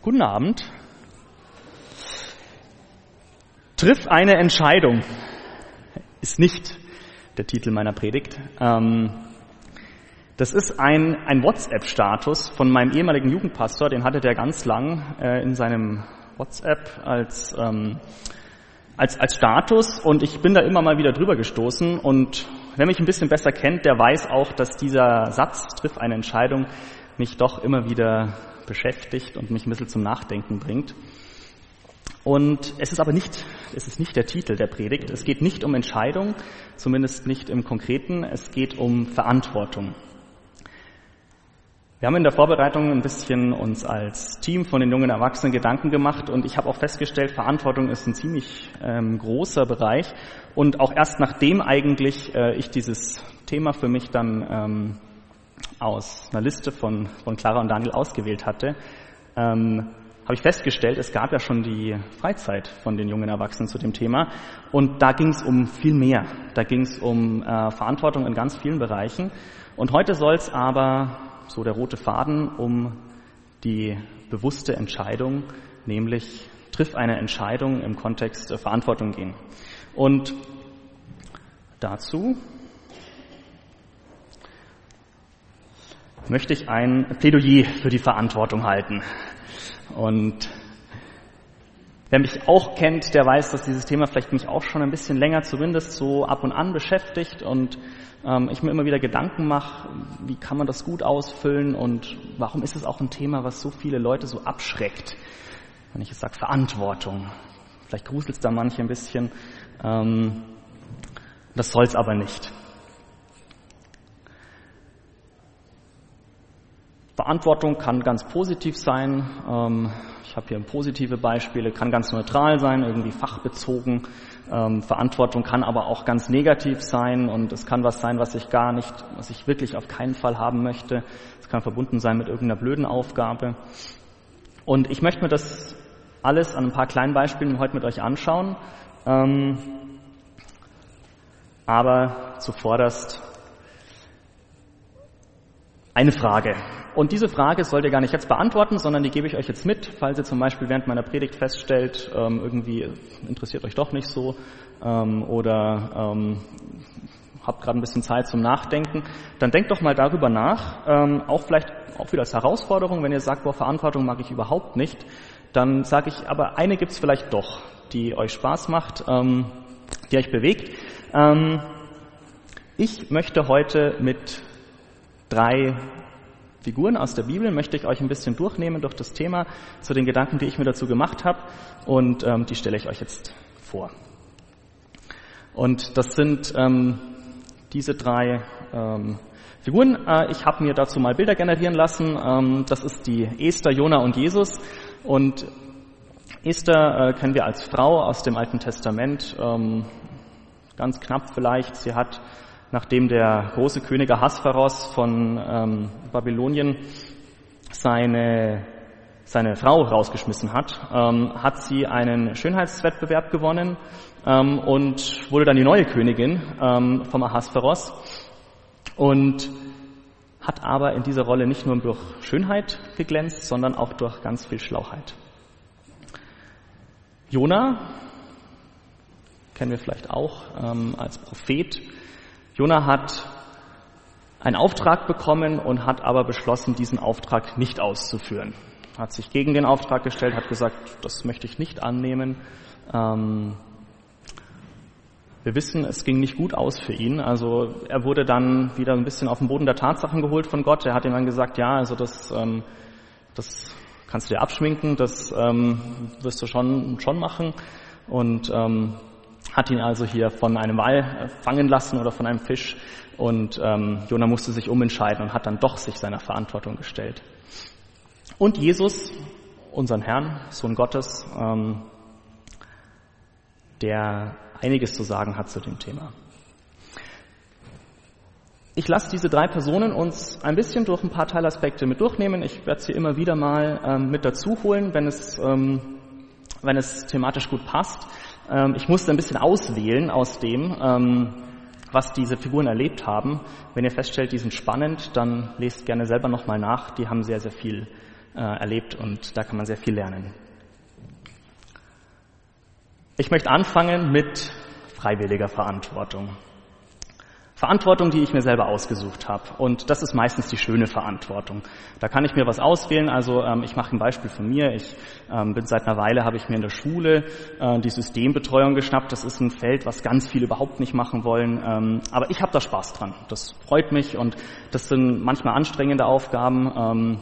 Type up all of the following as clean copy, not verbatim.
Guten Abend. Triff eine Entscheidung ist nicht der Titel meiner Predigt. Das ist ein WhatsApp-Status von meinem ehemaligen Jugendpastor, den hatte der ganz lang in seinem WhatsApp als Status, und ich bin da immer mal wieder drüber gestoßen, und wer mich ein bisschen besser kennt, der weiß auch, dass dieser Satz, triff eine Entscheidung, mich doch immer wieder beschäftigt und mich ein bisschen zum Nachdenken bringt. Und es ist aber nicht der Titel der Predigt. Es geht nicht um Entscheidung, zumindest nicht im Konkreten. Es geht um Verantwortung. Wir haben in der Vorbereitung ein bisschen uns als Team von den jungen Erwachsenen Gedanken gemacht, und ich habe auch festgestellt, Verantwortung ist ein ziemlich großer Bereich, und auch erst nachdem eigentlich ich dieses Thema für mich dann aus einer Liste von Clara und Daniel ausgewählt hatte, habe ich festgestellt, es gab ja schon die Freizeit von den jungen Erwachsenen zu dem Thema, und da ging es um viel mehr. Da ging es um Verantwortung in ganz vielen Bereichen, und heute soll es aber, so der rote Faden, um die bewusste Entscheidung, nämlich triff eine Entscheidung im Kontext der Verantwortung gehen. Und dazu möchte ich ein Plädoyer für die Verantwortung halten. Und wer mich auch kennt, der weiß, dass dieses Thema vielleicht mich auch schon ein bisschen länger zumindest so ab und an beschäftigt, und ich mir immer wieder Gedanken mache, wie kann man das gut ausfüllen und warum ist es auch ein Thema, was so viele Leute so abschreckt. Wenn ich jetzt sage Verantwortung, vielleicht gruselt es da manche ein bisschen, das soll es aber nicht. Verantwortung kann ganz positiv sein. Ich habe hier positive Beispiele, kann ganz neutral sein, irgendwie fachbezogen. Verantwortung kann aber auch ganz negativ sein, und es kann was sein, was ich wirklich auf keinen Fall haben möchte. Es kann verbunden sein mit irgendeiner blöden Aufgabe. Und ich möchte mir das alles an ein paar kleinen Beispielen heute mit euch anschauen. Aber zuvorderst eine Frage. Und diese Frage sollt ihr gar nicht jetzt beantworten, sondern die gebe ich euch jetzt mit, falls ihr zum Beispiel während meiner Predigt feststellt, irgendwie interessiert euch doch nicht so, oder habt gerade ein bisschen Zeit zum Nachdenken, dann denkt doch mal darüber nach, auch wieder als Herausforderung, wenn ihr sagt, Verantwortung mag ich überhaupt nicht, dann sage ich, aber eine gibt's vielleicht doch, die euch Spaß macht, die euch bewegt. Ich möchte heute mit 3 Figuren aus der Bibel, möchte ich euch ein bisschen durchnehmen durch das Thema, zu den Gedanken, die ich mir dazu gemacht habe, und die stelle ich euch jetzt vor. Und das sind diese 3 Figuren. Ich habe mir dazu mal Bilder generieren lassen. Das ist die Esther, Jona und Jesus. Und Esther kennen wir als Frau aus dem Alten Testament, ganz knapp vielleicht. Sie hat, nachdem der große König Ahasveros von Babylonien seine Frau rausgeschmissen hat, hat sie einen Schönheitswettbewerb gewonnen und wurde dann die neue Königin vom Ahasveros, und hat aber in dieser Rolle nicht nur durch Schönheit geglänzt, sondern auch durch ganz viel Schlauheit. Jona kennen wir vielleicht auch als Prophet. Jona hat einen Auftrag bekommen und hat aber beschlossen, diesen Auftrag nicht auszuführen. Hat sich gegen den Auftrag gestellt, hat gesagt, das möchte ich nicht annehmen. Wir wissen, es ging nicht gut aus für ihn. Also er wurde dann wieder ein bisschen auf den Boden der Tatsachen geholt von Gott. Er hat ihm dann gesagt, ja, also das kannst du dir abschminken, das wirst du schon machen. Und hat ihn also hier von einem Wal fangen lassen oder von einem Fisch, und Jona musste sich umentscheiden und hat dann doch sich seiner Verantwortung gestellt. Und Jesus, unseren Herrn, Sohn Gottes, der einiges zu sagen hat zu dem Thema. Ich lasse diese 3 Personen uns ein bisschen durch ein paar Teilaspekte mit durchnehmen. Ich werde sie immer wieder mal mit dazu holen, wenn es thematisch gut passt. Ich musste ein bisschen auswählen aus dem, was diese Figuren erlebt haben. Wenn ihr feststellt, die sind spannend, dann lest gerne selber nochmal nach. Die haben sehr, sehr viel erlebt und da kann man sehr viel lernen. Ich möchte anfangen mit freiwilliger Verantwortung. Verantwortung, die ich mir selber ausgesucht habe. Und das ist meistens die schöne Verantwortung. Da kann ich mir was auswählen. Also ich mache ein Beispiel von mir. Ich bin seit einer Weile, habe ich mir in der Schule die Systembetreuung geschnappt. Das ist ein Feld, was ganz viele überhaupt nicht machen wollen. Aber ich habe da Spaß dran. Das freut mich und das sind manchmal anstrengende Aufgaben.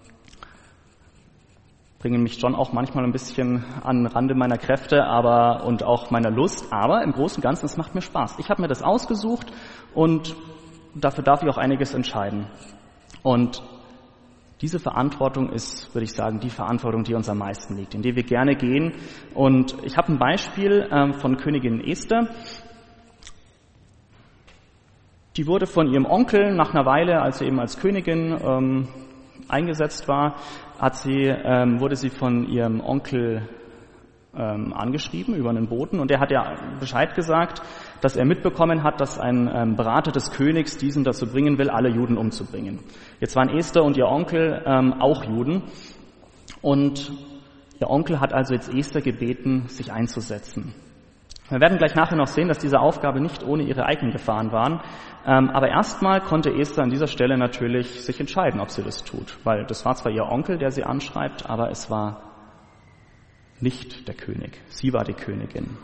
Bringen mich schon auch manchmal ein bisschen an den Rande meiner Kräfte und auch meiner Lust. Aber im Großen und Ganzen, es macht mir Spaß. Ich habe mir das ausgesucht und dafür darf ich auch einiges entscheiden. Und diese Verantwortung ist, würde ich sagen, die Verantwortung, die uns am meisten liegt, in die wir gerne gehen. Und ich habe ein Beispiel von Königin Esther. Die wurde von ihrem Onkel nach einer Weile, als sie eben als Königin eingesetzt war, wurde sie von ihrem Onkel angeschrieben über einen Boten und der hat ja Bescheid gesagt, dass er mitbekommen hat, dass ein Berater des Königs diesen dazu bringen will, alle Juden umzubringen. Jetzt waren Esther und ihr Onkel auch Juden und ihr Onkel hat also jetzt Esther gebeten, sich einzusetzen. Wir werden gleich nachher noch sehen, dass diese Aufgabe nicht ohne ihre eigenen Gefahren waren. Aber erstmal konnte Esther an dieser Stelle natürlich sich entscheiden, ob sie das tut. Weil das war zwar ihr Onkel, der sie anschreibt, aber es war nicht der König. Sie war die Königin.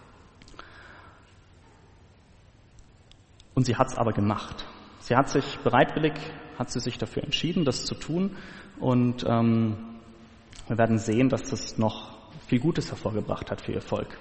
Und sie hat es aber gemacht. Sie hat sich dafür entschieden, das zu tun. Und wir werden sehen, dass das noch viel Gutes hervorgebracht hat für ihr Volk.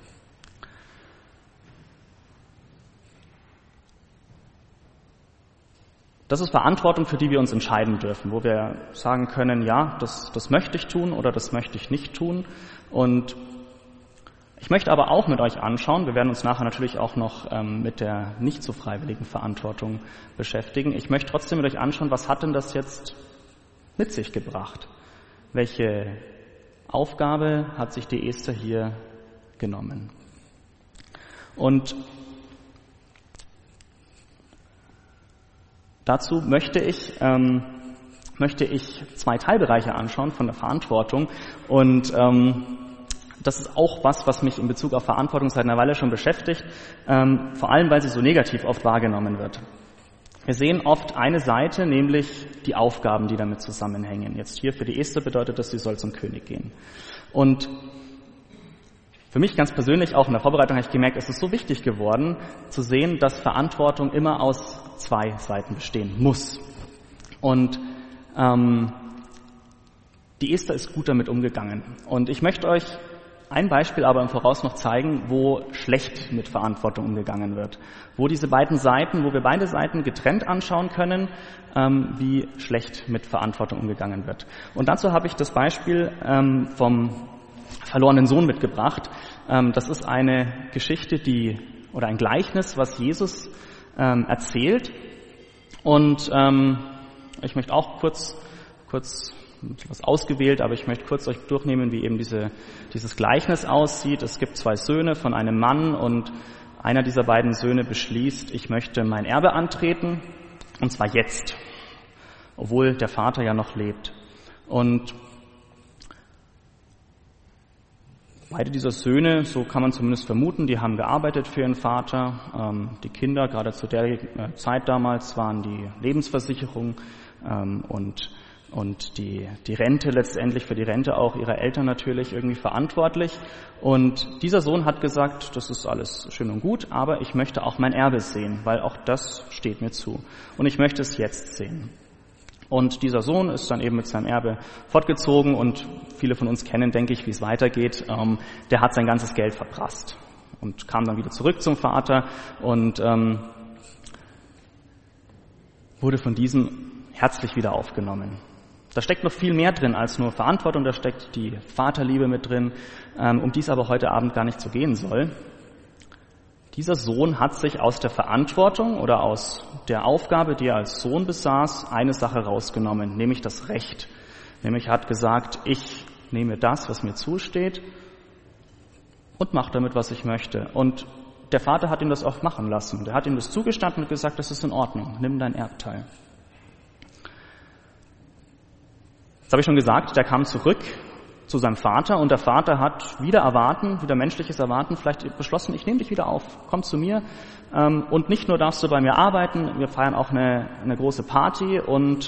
Das ist Verantwortung, für die wir uns entscheiden dürfen, wo wir sagen können, ja, das möchte ich tun oder das möchte ich nicht tun. Und ich möchte aber auch mit euch anschauen, wir werden uns nachher natürlich auch noch mit der nicht so freiwilligen Verantwortung beschäftigen. Ich möchte trotzdem mit euch anschauen, was hat denn das jetzt mit sich gebracht? Welche Aufgabe hat sich die Esther hier genommen? Und dazu möchte ich zwei Teilbereiche anschauen von der Verantwortung und das ist auch was mich in Bezug auf Verantwortung seit einer Weile schon beschäftigt, vor allem weil sie so negativ oft wahrgenommen wird. Wir sehen oft eine Seite, nämlich die Aufgaben, die damit zusammenhängen. Jetzt hier für die Esther bedeutet das, sie soll zum König gehen. Und für mich ganz persönlich, auch in der Vorbereitung habe ich gemerkt, es ist so wichtig geworden, zu sehen, dass Verantwortung immer aus zwei Seiten bestehen muss. Und die Esther ist gut damit umgegangen. Und ich möchte euch ein Beispiel aber im Voraus noch zeigen, wo schlecht mit Verantwortung umgegangen wird. Wo wir beide Seiten getrennt anschauen können, wie schlecht mit Verantwortung umgegangen wird. Und dazu habe ich das Beispiel vom verlorenen Sohn mitgebracht. Das ist eine Geschichte, oder ein Gleichnis, was Jesus erzählt. Und ich möchte auch kurz was ausgewählt, aber ich möchte kurz euch durchnehmen, wie eben dieses Gleichnis aussieht. Es gibt zwei Söhne von einem Mann und einer dieser beiden Söhne beschließt, ich möchte mein Erbe antreten, und zwar jetzt, obwohl der Vater ja noch lebt. Und beide dieser Söhne, so kann man zumindest vermuten, die haben gearbeitet für ihren Vater. Die Kinder, gerade zu der Zeit damals, waren die Lebensversicherung und die Rente letztendlich, für die Rente auch ihrer Eltern natürlich irgendwie verantwortlich. Und dieser Sohn hat gesagt, das ist alles schön und gut, aber ich möchte auch mein Erbe sehen, weil auch das steht mir zu. Und ich möchte es jetzt sehen. Und dieser Sohn ist dann eben mit seinem Erbe fortgezogen und viele von uns kennen, denke ich, wie es weitergeht. Der hat sein ganzes Geld verprasst und kam dann wieder zurück zum Vater und wurde von diesem herzlich wieder aufgenommen. Da steckt noch viel mehr drin als nur Verantwortung, da steckt die Vaterliebe mit drin, um die es aber heute Abend gar nicht so gehen soll. Dieser Sohn hat sich aus der Verantwortung oder aus der Aufgabe, die er als Sohn besaß, eine Sache rausgenommen, nämlich das Recht. Nämlich hat gesagt, ich nehme das, was mir zusteht und mache damit, was ich möchte. Und der Vater hat ihm das auch machen lassen. Der hat ihm das zugestanden und gesagt, das ist in Ordnung, nimm dein Erbteil. habe ich schon gesagt, der kam zurück zu seinem Vater und der Vater hat wieder menschliches Erwarten, vielleicht beschlossen, ich nehme dich wieder auf, komm zu mir und nicht nur darfst du bei mir arbeiten, wir feiern auch eine große Party und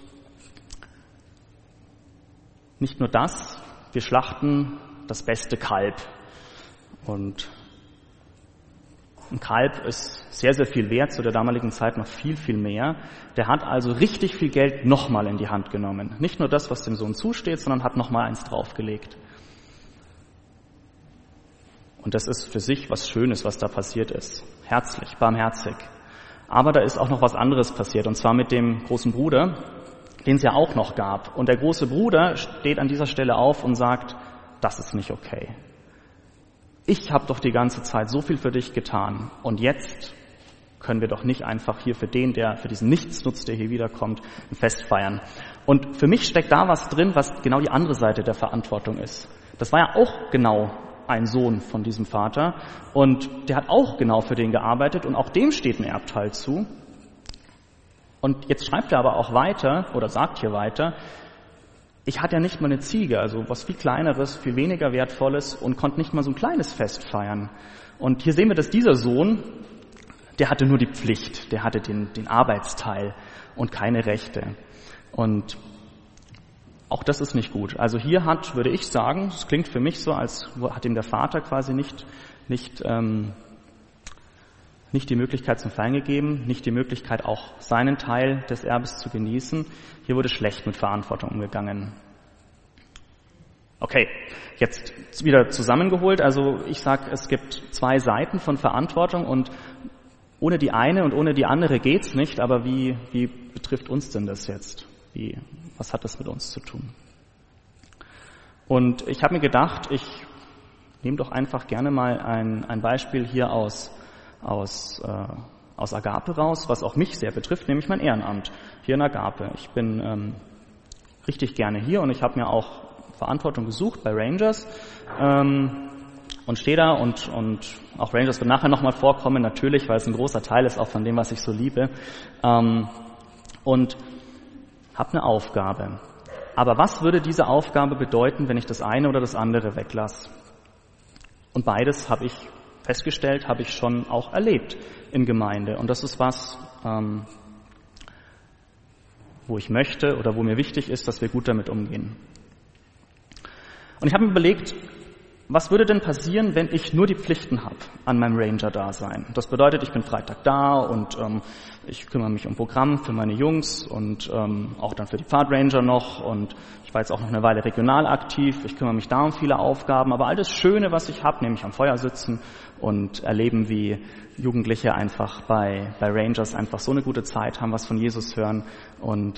nicht nur das, wir schlachten das beste Kalb. Und ein Kalb ist sehr, sehr viel wert, zu der damaligen Zeit noch viel, viel mehr. Der hat also richtig viel Geld nochmal in die Hand genommen. Nicht nur das, was dem Sohn zusteht, sondern hat nochmal eins draufgelegt. Und das ist für sich was Schönes, was da passiert ist. Herzlich, barmherzig. Aber da ist auch noch was anderes passiert, und zwar mit dem großen Bruder, den es ja auch noch gab. Und der große Bruder steht an dieser Stelle auf und sagt, das ist nicht okay. Ich habe doch die ganze Zeit so viel für dich getan und jetzt können wir doch nicht einfach hier für diesen Nichtsnutz, der hier wiederkommt, ein Fest feiern. Und für mich steckt da was drin, was genau die andere Seite der Verantwortung ist. Das war ja auch genau ein Sohn von diesem Vater und der hat auch genau für den gearbeitet und auch dem steht ein Erbteil zu. Und jetzt schreibt er aber auch weiter oder sagt hier weiter, ich hatte ja nicht mal eine Ziege, also was viel Kleineres, viel weniger Wertvolles und konnte nicht mal so ein kleines Fest feiern. Und hier sehen wir, dass dieser Sohn, der hatte nur die Pflicht, der hatte den Arbeitsteil und keine Rechte. Und auch das ist nicht gut. Also hier würde ich sagen, es klingt für mich so, als hat ihm der Vater quasi nicht die Möglichkeit zum Feiern gegeben, nicht die Möglichkeit, auch seinen Teil des Erbes zu genießen. Hier wurde schlecht mit Verantwortung umgegangen. Okay, jetzt wieder zusammengeholt. Also ich sage, es gibt zwei Seiten von Verantwortung und ohne die eine und ohne die andere geht's nicht. Aber wie betrifft uns denn das jetzt? Was hat das mit uns zu tun? Und ich habe mir gedacht, ich nehme doch einfach gerne mal ein Beispiel hier aus Agape raus, was auch mich sehr betrifft, nämlich mein Ehrenamt hier in Agape. Ich bin richtig gerne hier und ich habe mir auch Verantwortung gesucht bei Rangers und stehe da und auch Rangers wird nachher nochmal vorkommen, natürlich, weil es ein großer Teil ist auch von dem, was ich so liebe und habe eine Aufgabe. Aber was würde diese Aufgabe bedeuten, wenn ich das eine oder das andere weglasse? Und beides habe ich festgestellt, habe ich schon auch erlebt in Gemeinde. Und das ist was, wo ich möchte oder wo mir wichtig ist, dass wir gut damit umgehen. Und ich habe mir überlegt, was würde denn passieren, wenn ich nur die Pflichten habe an meinem Ranger-Dasein? Das bedeutet, ich bin Freitag da und ich kümmere mich um Programm für meine Jungs und auch dann für die Pfadranger noch und ich war jetzt auch noch eine Weile regional aktiv. Ich kümmere mich da um viele Aufgaben, aber all das Schöne, was ich habe, nämlich am Feuer sitzen und erleben, wie Jugendliche einfach bei Rangers einfach so eine gute Zeit haben, was von Jesus hören und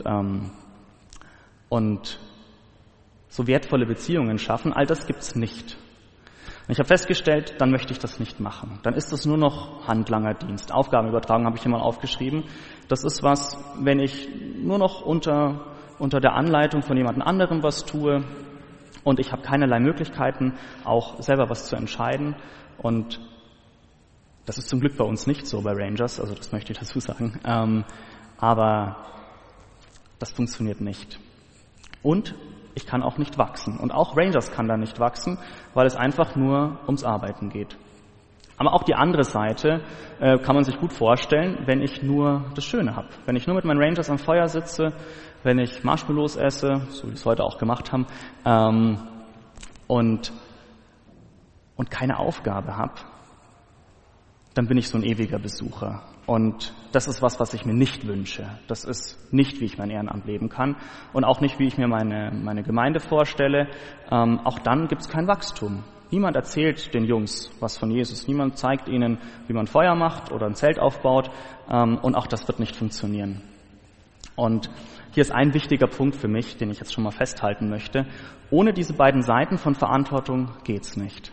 so wertvolle Beziehungen schaffen, all das gibt's nicht. Und ich habe festgestellt, dann möchte ich das nicht machen. Dann ist das nur noch Handlangerdienst. Aufgabenübertragung habe ich hier mal aufgeschrieben. Das ist was, wenn ich nur noch unter der Anleitung von jemand anderem was tue und ich habe keinerlei Möglichkeiten, auch selber was zu entscheiden. Und das ist zum Glück bei uns nicht so bei Rangers, also das möchte ich dazu sagen. Aber das funktioniert nicht. Und ich kann auch nicht wachsen. Und auch Rangers kann da nicht wachsen, weil es einfach nur ums Arbeiten geht. Aber auch die andere Seite kann man sich gut vorstellen, wenn ich nur das Schöne habe. Wenn ich nur mit meinen Rangers am Feuer sitze, wenn ich Marshmallows esse, so wie wir es heute auch gemacht haben, und keine Aufgabe habe, dann bin ich so ein ewiger Besucher. Und das ist was ich mir nicht wünsche. Das ist nicht, wie ich mein Ehrenamt leben kann und auch nicht, wie ich mir meine Gemeinde vorstelle. Auch dann gibt es kein Wachstum. Niemand erzählt den Jungs was von Jesus. Niemand zeigt ihnen, wie man Feuer macht oder ein Zelt aufbaut. Und auch das wird nicht funktionieren. Und hier ist ein wichtiger Punkt für mich, den ich jetzt schon mal festhalten möchte. Ohne diese beiden Seiten von Verantwortung geht's nicht.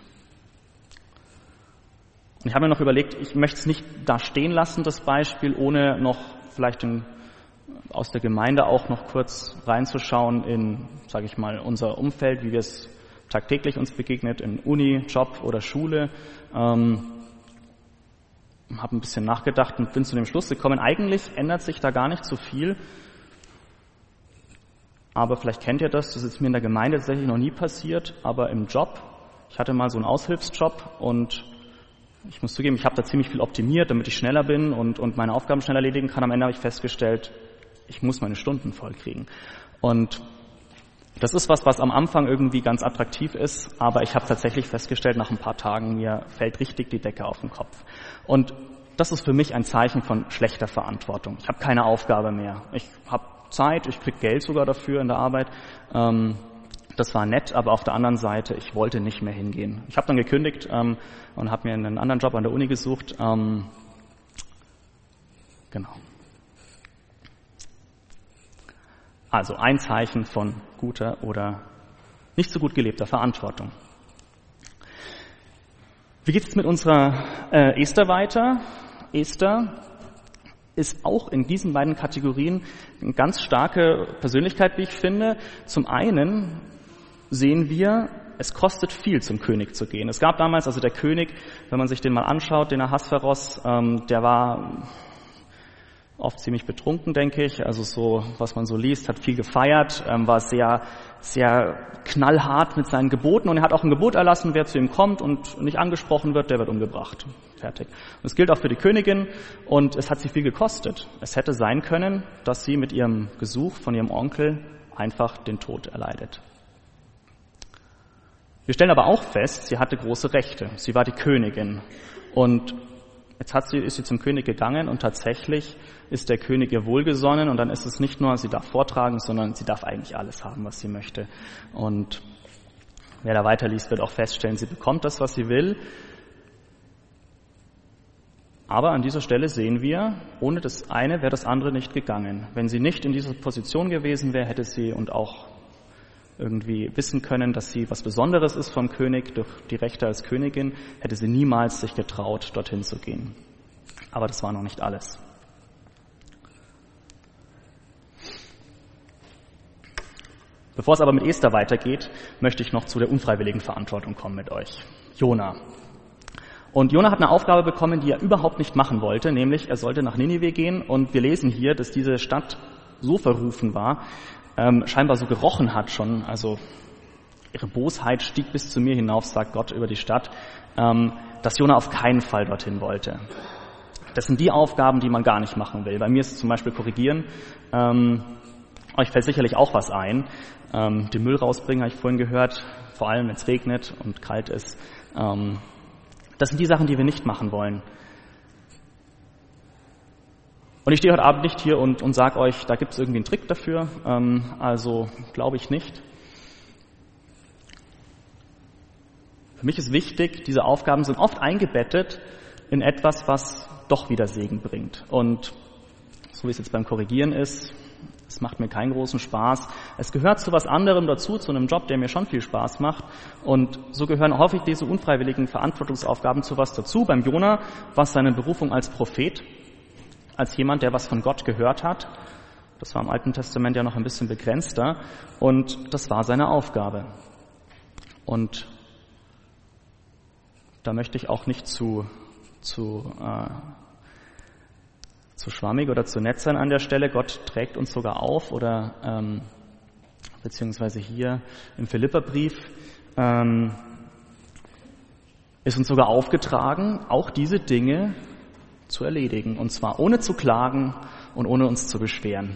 Und ich habe mir noch überlegt, ich möchte es nicht da stehen lassen, das Beispiel, ohne noch vielleicht aus der Gemeinde auch noch kurz reinzuschauen in, sage ich mal, unser Umfeld, wie wir es tagtäglich uns begegnet, in Uni, Job oder Schule. Habe ein bisschen nachgedacht und bin zu dem Schluss gekommen, eigentlich ändert sich da gar nicht so viel. Aber vielleicht kennt ihr das ist mir in der Gemeinde tatsächlich noch nie passiert, aber im Job, ich hatte mal so einen Aushilfsjob und ich muss zugeben, ich habe da ziemlich viel optimiert, damit ich schneller bin und meine Aufgaben schneller erledigen kann. Am Ende habe ich festgestellt, ich muss meine Stunden voll kriegen. Und das ist was am Anfang irgendwie ganz attraktiv ist, aber ich habe tatsächlich festgestellt, nach ein paar Tagen, mir fällt richtig die Decke auf den Kopf. Und das ist für mich ein Zeichen von schlechter Verantwortung. Ich habe keine Aufgabe mehr. Ich habe Zeit, ich kriege Geld sogar dafür in der Arbeit. Das war nett, aber auf der anderen Seite, ich wollte nicht mehr hingehen. Ich habe dann gekündigt und habe mir einen anderen Job an der Uni gesucht. Genau. Also ein Zeichen von guter oder nicht so gut gelebter Verantwortung. Wie geht es mit unserer Esther weiter? Esther ist auch in diesen beiden Kategorien eine ganz starke Persönlichkeit, wie ich finde. Zum einen sehen wir, es kostet viel, zum König zu gehen. Es gab damals, also der König, wenn man sich den mal anschaut, den Ahasveros, der war oft ziemlich betrunken, denke ich. Also so, was man so liest, hat viel gefeiert, war sehr, sehr knallhart mit seinen Geboten und er hat auch ein Gebot erlassen, wer zu ihm kommt und nicht angesprochen wird, der wird umgebracht. Fertig. Und das gilt auch für die Königin und es hat sie viel gekostet. Es hätte sein können, dass sie mit ihrem Gesuch von ihrem Onkel einfach den Tod erleidet. Wir stellen aber auch fest, sie hatte große Rechte. Sie war die Königin und jetzt ist sie zum König gegangen und tatsächlich ist der König ihr wohlgesonnen und dann ist es nicht nur, sie darf vortragen, sondern sie darf eigentlich alles haben, was sie möchte. Und wer da weiterliest, wird auch feststellen, sie bekommt das, was sie will. Aber an dieser Stelle sehen wir, ohne das eine wäre das andere nicht gegangen. Wenn sie nicht in dieser Position gewesen wäre, hätte sie und auch irgendwie wissen können, dass sie was Besonderes ist vom König, durch die Rechte als Königin, hätte sie niemals sich getraut, dorthin zu gehen. Aber das war noch nicht alles. Bevor es aber mit Esther weitergeht, möchte ich noch zu der unfreiwilligen Verantwortung kommen mit euch. Jona. Und Jona hat eine Aufgabe bekommen, die er überhaupt nicht machen wollte, nämlich er sollte nach Ninive gehen und wir lesen hier, dass diese Stadt so verrufen war, scheinbar so gerochen hat schon, also ihre Bosheit stieg bis zu mir hinauf, sagt Gott über die Stadt, dass Jona auf keinen Fall dorthin wollte. Das sind die Aufgaben, die man gar nicht machen will. Bei mir ist es zum Beispiel korrigieren. Euch fällt sicherlich auch was ein. Den Müll rausbringen, habe ich vorhin gehört, vor allem wenn es regnet und kalt ist. Das sind die Sachen, die wir nicht machen wollen. Und ich stehe heute Abend nicht hier und sage euch, da gibt es irgendwie einen Trick dafür. Also glaube ich nicht. Für mich ist wichtig, diese Aufgaben sind oft eingebettet in etwas, was doch wieder Segen bringt. Und so wie es jetzt beim Korrigieren ist, es macht mir keinen großen Spaß. Es gehört zu was anderem dazu, zu einem Job, der mir schon viel Spaß macht. Und so gehören häufig diese unfreiwilligen Verantwortungsaufgaben zu was dazu. Beim Jona war es seine Berufung als Prophet, als jemand, der was von Gott gehört hat. Das war im Alten Testament ja noch ein bisschen begrenzter. Und das war seine Aufgabe. Und da möchte ich auch nicht zu schwammig oder zu nett sein an der Stelle. Gott trägt uns sogar auf oder beziehungsweise hier im Philipperbrief ist uns sogar aufgetragen, auch diese Dinge zu erledigen. Und zwar ohne zu klagen und ohne uns zu beschweren.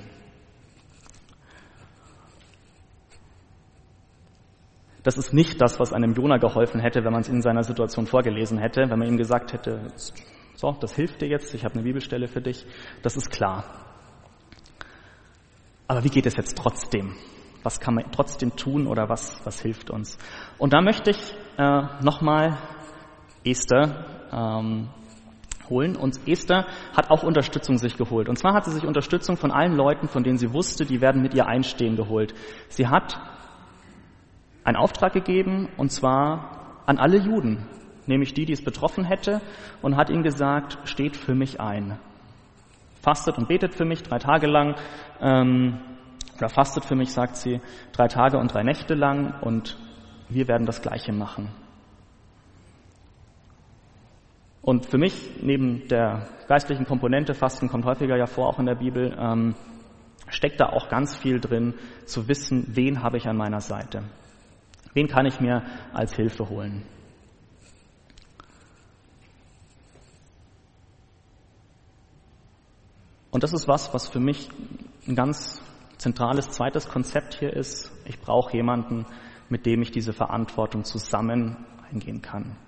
Das ist nicht das, was einem Jona geholfen hätte, wenn man es in seiner Situation vorgelesen hätte, wenn man ihm gesagt hätte, so, das hilft dir jetzt, ich habe eine Bibelstelle für dich. Das ist klar. Aber wie geht es jetzt trotzdem? Was kann man trotzdem tun oder was hilft uns? Und da möchte ich nochmal Esther holen. Und Esther hat auch Unterstützung sich geholt. Und zwar hat sie sich Unterstützung von allen Leuten, von denen sie wusste, die werden mit ihr einstehen, geholt. Sie hat einen Auftrag gegeben, und zwar an alle Juden, nämlich die es betroffen hätte, und hat ihnen gesagt, steht für mich ein. Fastet und betet für mich 3 Tage lang, oder fastet für mich, sagt sie, 3 Tage und 3 Nächte lang, und wir werden das Gleiche machen. Und für mich, neben der geistlichen Komponente, Fasten kommt häufiger ja vor, auch in der Bibel, steckt da auch ganz viel drin, zu wissen, wen habe ich an meiner Seite. Wen kann ich mir als Hilfe holen? Und das ist was für mich ein ganz zentrales zweites Konzept hier ist. Ich brauche jemanden, mit dem ich diese Verantwortung zusammen eingehen kann.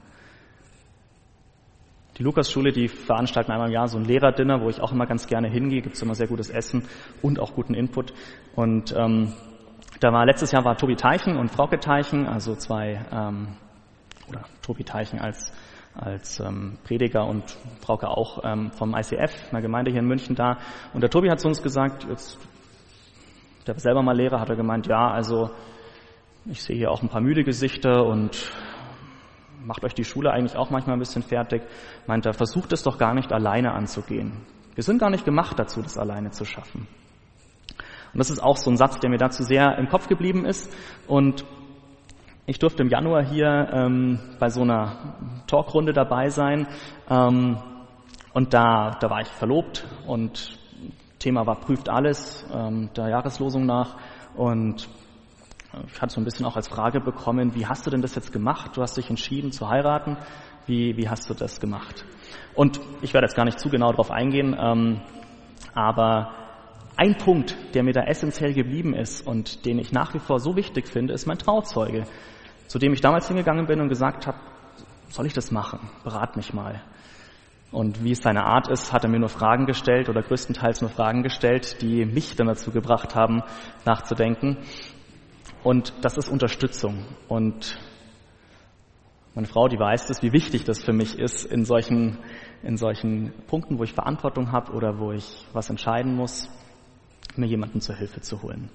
Die Lukasschule, die veranstalten einmal im Jahr so ein Lehrerdinner, wo ich auch immer ganz gerne hingehe. Gibt es immer sehr gutes Essen und auch guten Input. Und letztes Jahr war Tobi Teichen und Frauke Teichen, also oder Tobi Teichen als Prediger und Frauke auch vom ICF, einer Gemeinde hier in München da. Und der Tobi hat zu uns gesagt, der war selber mal Lehrer, hat er gemeint, ja, also ich sehe hier auch ein paar müde Gesichter und macht euch die Schule eigentlich auch manchmal ein bisschen fertig. Meint er, versucht es doch gar nicht alleine anzugehen. Wir sind gar nicht gemacht dazu, das alleine zu schaffen. Und das ist auch so ein Satz, der mir dazu sehr im Kopf geblieben ist. Und ich durfte im Januar hier bei so einer Talkrunde dabei sein. Und da war ich verlobt und Thema war prüft alles, der Jahreslosung nach. Und ich hatte so ein bisschen auch als Frage bekommen, wie hast du denn das jetzt gemacht? Du hast dich entschieden zu heiraten. Wie hast du das gemacht? Und ich werde jetzt gar nicht zu genau darauf eingehen, aber ein Punkt, der mir da essentiell geblieben ist und den ich nach wie vor so wichtig finde, ist mein Trauzeuge, zu dem ich damals hingegangen bin und gesagt habe, soll ich das machen? Berat mich mal. Und wie es seine Art ist, hat er mir nur Fragen gestellt oder größtenteils nur Fragen gestellt, die mich dann dazu gebracht haben, nachzudenken. Und das ist Unterstützung. Und meine Frau, die weiß das, wie wichtig das für mich ist, in solchen Punkten, wo ich Verantwortung habe oder wo ich was entscheiden muss, mir jemanden zur Hilfe zu holen.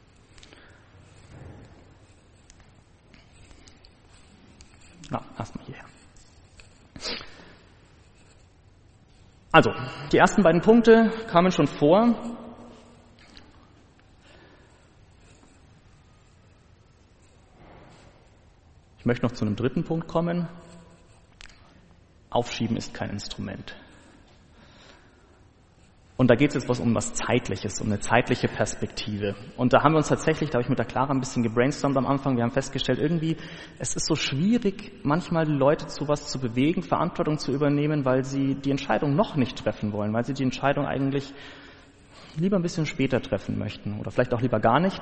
Erstmal hierher. Also, die ersten beiden Punkte kamen schon vor. Ich möchte noch zu einem dritten Punkt kommen. Aufschieben ist kein Instrument. Und da geht es jetzt um was Zeitliches, um eine zeitliche Perspektive. Und da haben wir uns tatsächlich, da habe ich mit der Clara ein bisschen gebrainstormt am Anfang, wir haben festgestellt, irgendwie, es ist so schwierig, manchmal die Leute zu was zu bewegen, Verantwortung zu übernehmen, weil sie die Entscheidung noch nicht treffen wollen, weil sie die Entscheidung eigentlich lieber ein bisschen später treffen möchten oder vielleicht auch lieber gar nicht.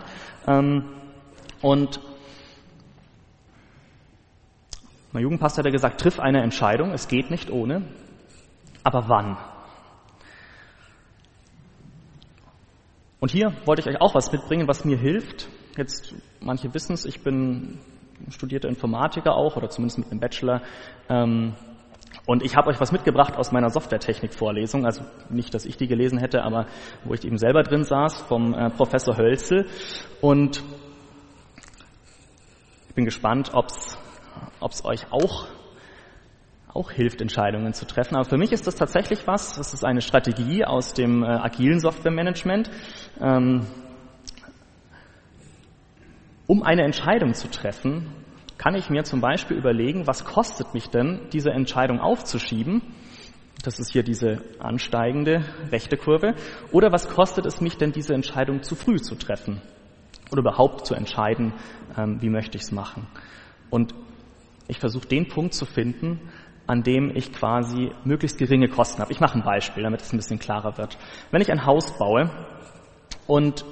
Und mein Jugendpastor hat gesagt, triff eine Entscheidung, es geht nicht ohne, aber wann? Und hier wollte ich euch auch was mitbringen, was mir hilft. Jetzt, manche wissen es, ich bin studierter Informatiker auch, oder zumindest mit einem Bachelor. Und ich habe euch was mitgebracht aus meiner Softwaretechnik-Vorlesung, also nicht, dass ich die gelesen hätte, aber wo ich eben selber drin saß, vom Professor Hölzel. Und ich bin gespannt, ob es euch auch hilft, Entscheidungen zu treffen. Aber für mich ist das tatsächlich das ist eine Strategie aus dem agilen Softwaremanagement. Um eine Entscheidung zu treffen, kann ich mir zum Beispiel überlegen, was kostet mich denn, diese Entscheidung aufzuschieben? Das ist hier diese ansteigende rechte Kurve. Oder was kostet es mich denn, diese Entscheidung zu früh zu treffen? Oder überhaupt zu entscheiden, wie möchte ich es machen? Und ich versuche den Punkt zu finden, an dem ich quasi möglichst geringe Kosten habe. Ich mache ein Beispiel, damit es ein bisschen klarer wird. Wenn ich ein Haus baue und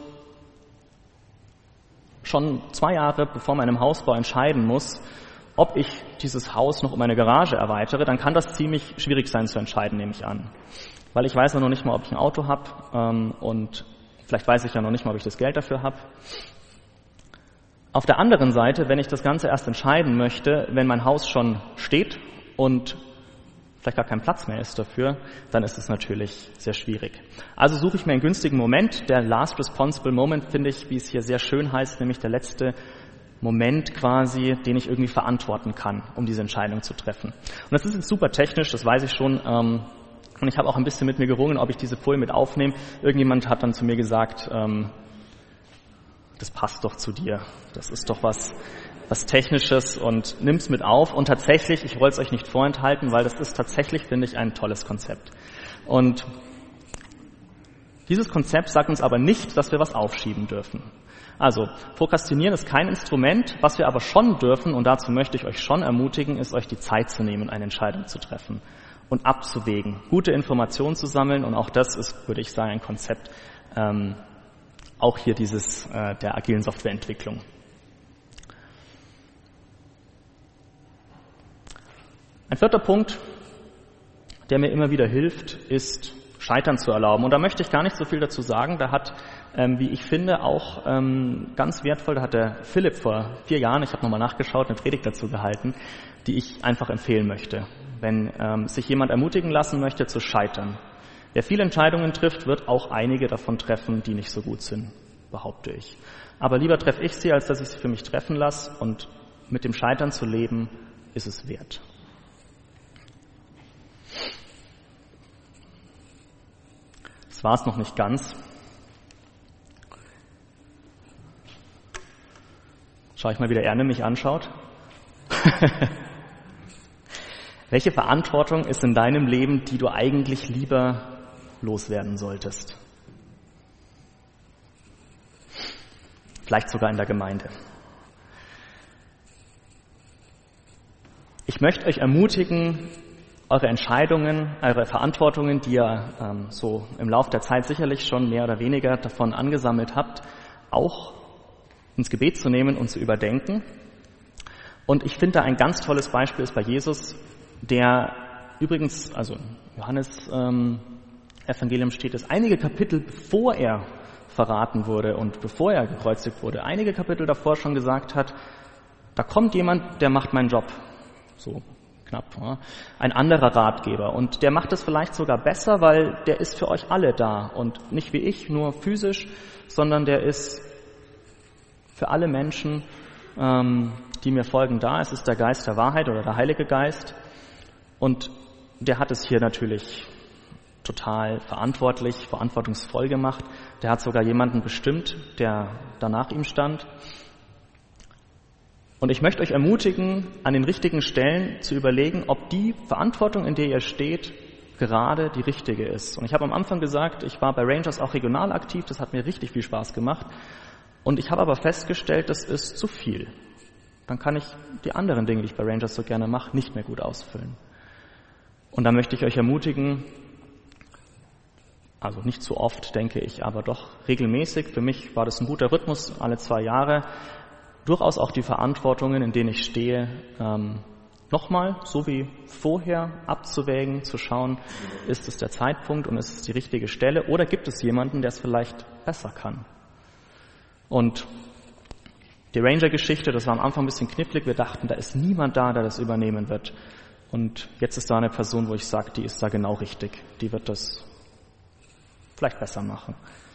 schon 2 Jahre bevor meinem Hausbau entscheiden muss, ob ich dieses Haus noch um eine Garage erweitere, dann kann das ziemlich schwierig sein zu entscheiden, nehme ich an. Weil ich weiß ja noch nicht mal, ob ich ein Auto habe und vielleicht weiß ich ja noch nicht mal, ob ich das Geld dafür habe. Auf der anderen Seite, wenn ich das Ganze erst entscheiden möchte, wenn mein Haus schon steht und vielleicht gar kein Platz mehr ist dafür, dann ist es natürlich sehr schwierig. Also suche ich mir einen günstigen Moment. Der Last Responsible Moment finde ich, wie es hier sehr schön heißt, nämlich der letzte Moment quasi, den ich irgendwie verantworten kann, um diese Entscheidung zu treffen. Und das ist jetzt super technisch, das weiß ich schon. Und ich habe auch ein bisschen mit mir gerungen, ob ich diese Folie mit aufnehme. Irgendjemand hat dann zu mir gesagt, das passt doch zu dir. Das ist doch was Technisches und nimm's mit auf. Und tatsächlich, ich wollte es euch nicht vorenthalten, weil das ist tatsächlich, finde ich, ein tolles Konzept. Und Dieses Konzept sagt uns aber nicht, dass wir was aufschieben dürfen. Also, Prokrastinieren ist kein Instrument, was wir aber schon dürfen, und dazu möchte ich euch schon ermutigen, ist, euch die Zeit zu nehmen, eine Entscheidung zu treffen und abzuwägen, gute Informationen zu sammeln, und auch das ist, würde ich sagen, ein Konzept, auch hier der agilen Softwareentwicklung. Ein vierter Punkt, der mir immer wieder hilft, ist, Scheitern zu erlauben. Und da möchte ich gar nicht so viel dazu sagen. Da hat, wie ich finde, auch ganz wertvoll, da hat der Philipp vor 4 Jahren, ich habe nochmal nachgeschaut, eine Predigt dazu gehalten, die ich einfach empfehlen möchte. Wenn sich jemand ermutigen lassen möchte, zu scheitern. Wer viele Entscheidungen trifft, wird auch einige davon treffen, die nicht so gut sind, behaupte ich. Aber lieber treffe ich sie, als dass ich sie für mich treffen lasse. Und mit dem Scheitern zu leben, ist es wert. Das war es noch nicht ganz. Schau ich mal, wie der Erne mich anschaut. Welche Verantwortung ist in deinem Leben, die du eigentlich lieber loswerden solltest? Vielleicht sogar in der Gemeinde. Ich möchte euch ermutigen, eure Entscheidungen, eure Verantwortungen, die ihr so im Laufe der Zeit sicherlich schon mehr oder weniger davon angesammelt habt, auch ins Gebet zu nehmen und zu überdenken. Und ich finde, da ein ganz tolles Beispiel ist bei Jesus, der übrigens, also im Johannes Evangelium steht es, einige Kapitel bevor er verraten wurde und bevor er gekreuzigt wurde, einige Kapitel davor schon gesagt hat, da kommt jemand, der macht meinen Job. So knapp. Ja. Ein anderer Ratgeber. Und der macht es vielleicht sogar besser, weil der ist für euch alle da. Und nicht wie ich, nur physisch, sondern der ist für alle Menschen, die mir folgen, da. Es ist der Geist der Wahrheit oder der Heilige Geist. Und der hat es hier natürlich total verantwortungsvoll gemacht. Der hat sogar jemanden bestimmt, der danach ihm stand. Und ich möchte euch ermutigen, an den richtigen Stellen zu überlegen, ob die Verantwortung, in der ihr steht, gerade die richtige ist. Und ich habe am Anfang gesagt, ich war bei Rangers auch regional aktiv, das hat mir richtig viel Spaß gemacht. Und ich habe aber festgestellt, das ist zu viel. Dann kann ich die anderen Dinge, die ich bei Rangers so gerne mache, nicht mehr gut ausfüllen. Und da möchte ich euch ermutigen, also nicht zu oft, denke ich, aber doch regelmäßig, für mich war das ein guter Rhythmus, alle 2 Jahre, durchaus auch die Verantwortungen, in denen ich stehe, nochmal, so wie vorher, abzuwägen, zu schauen, ist es der Zeitpunkt und ist es die richtige Stelle oder gibt es jemanden, der es vielleicht besser kann. Und die Ranger-Geschichte, das war am Anfang ein bisschen knifflig, wir dachten, da ist niemand da, der das übernehmen wird. Und jetzt ist da eine Person, wo ich sage, die ist da genau richtig, die wird das vielleicht besser machen.